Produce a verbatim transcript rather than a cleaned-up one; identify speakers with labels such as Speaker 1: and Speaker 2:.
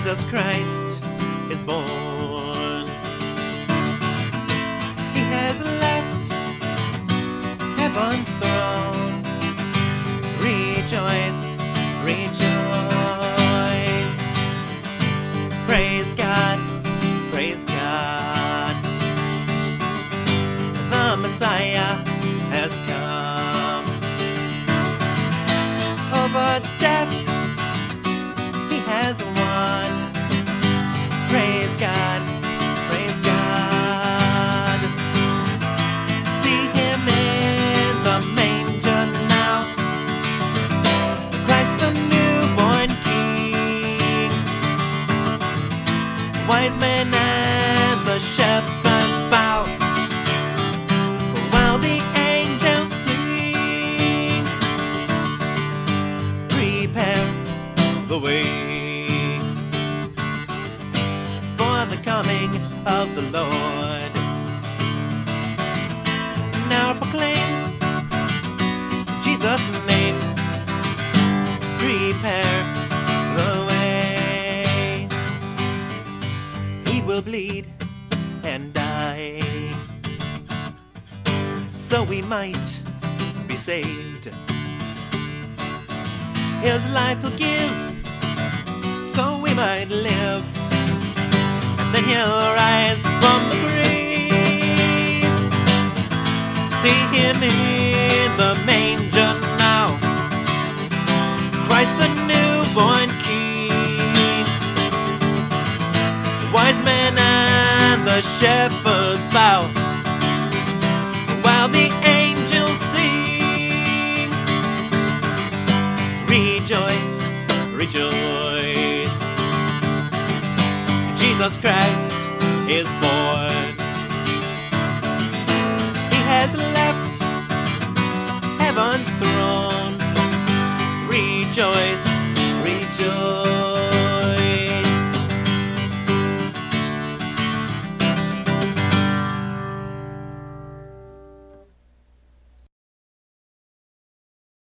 Speaker 1: Jesus Christ is born. He has left heaven's throne. Rejoice, rejoice. Praise God, praise God. The Messiah has come. Over death he has won. Praise God, praise God. See him in the manger now, Christ the newborn King. Wise men and the shepherds bow, while the angels sing. Prepare the way for the coming of the Lord. Now proclaim Jesus' name. Prepare the way. He will bleed and die, so we might be saved. His life he'll give, so we might live. And then he'll rise from the grave. See him in the manger now, Christ the newborn King. The wise men and the shepherds bow, while the angels sing. Rejoice, rejoice. Jesus Christ is born.